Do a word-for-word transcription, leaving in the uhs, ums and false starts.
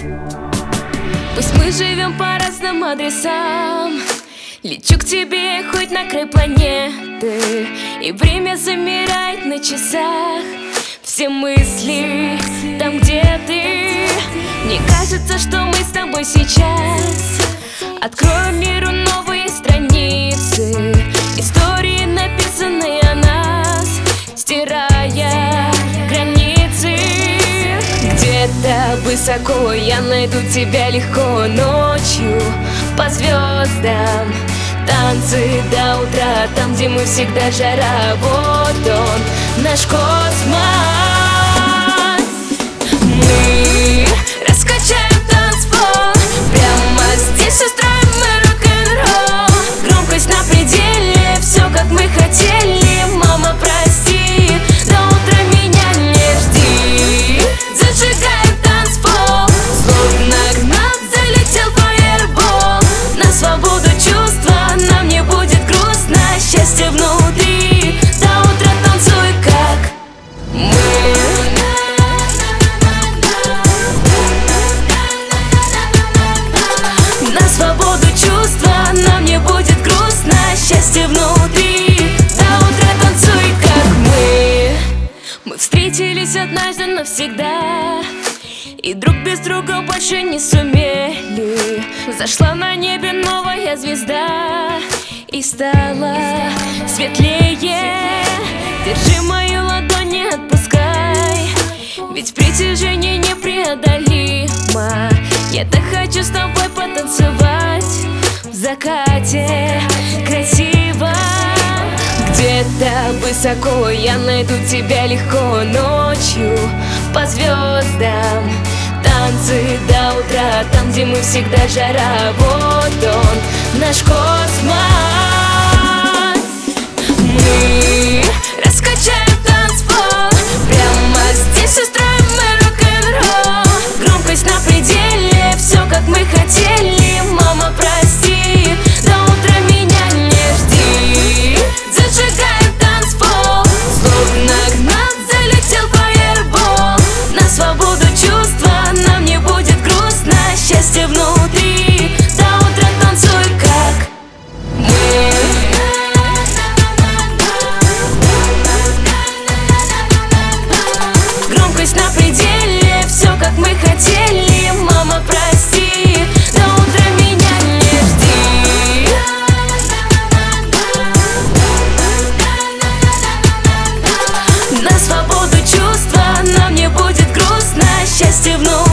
Пусть мы живем по разным адресам, лечу к тебе хоть на край планеты, и время замирает на часах. Все мысли там, где ты. Мне кажется, что мы с тобой сейчас откроем миру новые страницы, истории, написанные о нас, стирая границы. Где-то высоко я найду тебя легко ночью по звездам. Танцы до утра, там, где мы всегда жара. Вот он, наш космос. Мы раскачаем танцпол, прямо здесь устроим мы рок-н-ролл. Громкость на пределе, все как мы хотели. Мама, прости, до утра меня не жди. Зажигаем танцпол, словно гнат залетел фаербол. На свободу чувства, нам не будет грустно. Счастье внутри, до утра танцуй как мы. На свободу чувства, нам не будет грустно. Счастье внутри, до утра танцуй как мы. Мы встретились однажды навсегда, и друг без друга больше не сумели. Зашла на небе новая звезда, и стала светлее. Держи мою ладонь, не отпускай, ведь притяжение непреодолимо. Я так хочу с тобой потанцевать в закате красиво. Где-то высоко я найду тебя легко ночью по звездам. Танцы до утра, там, где мы всегда жара. Вот он, наш космос. Мы раскачаем танцпол, прямо здесь устроим мы рок-н-ролл. Громкость на пределе, все как мы хотели. Мама, прости, до утра меня не жди. Зажигаем танцпол, словно гнат залетел фаербол. На свободу чувства, нам не будет грустно. Счастье внутри, до утра танцуй как мы. Громкость на пределе, все как мы хотели. Мама, прости, до утра меня не жди. На свободу чувства, нам не будет грустно. Счастье внутри.